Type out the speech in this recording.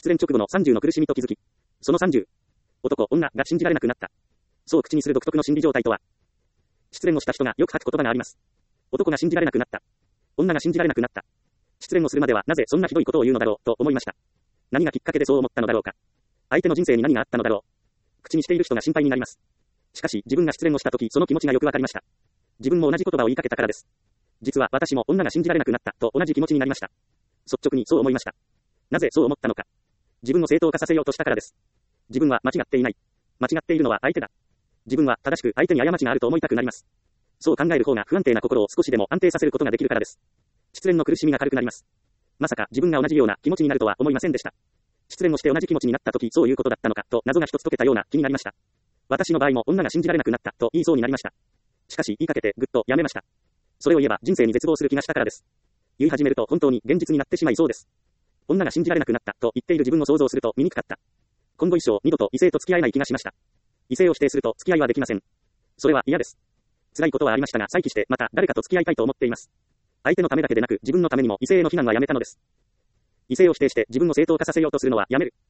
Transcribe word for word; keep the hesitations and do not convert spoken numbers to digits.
失恋直後のさんじゅうの苦しみと気づき、そのさんじゅう、男、女が信じられなくなった。そう口にする独特の心理状態とは、失恋をした人がよく書く言葉があります。男が信じられなくなった。女が信じられなくなった。失恋をするまではなぜそんなひどいことを言うのだろうと思いました。何がきっかけでそう思ったのだろうか。相手の人生に何があったのだろう。口にしている人が心配になります。しかし自分が失恋をしたときその気持ちがよくわかりました。自分も同じ言葉を言いかけたからです。実は私も女が信じられなくなったと同じ気持ちになりました。率直にそう思いました。なぜそう思ったのか。自分を正当化させようとしたからです。自分は間違っていない。間違っているのは相手だ。自分は正しく相手に過ちがあると思いたくなります。そう考える方が不安定な心を少しでも安定させることができるからです。失恋の苦しみが軽くなります。まさか自分が同じような気持ちになるとは思いませんでした。失恋をして同じ気持ちになったときそういうことだったのかと謎が一つ解けたような気になりました。私の場合も女が信じられなくなったと言いそうになりました。しかし言いかけてぐっとやめました。それを言えば人生に絶望する気がしたからです。言い始めると本当に現実になってしまいそうです。女が信じられなくなったと言っている自分を想像すると醜かった。今後一生二度と異性と付き合えない気がしました。異性を否定すると付き合いはできません。それは嫌です。辛いことはありましたが再起してまた誰かと付き合いたいと思っています。相手のためだけでなく自分のためにも異性への非難はやめたのです。異性を否定して自分を正当化させようとするのはやめる。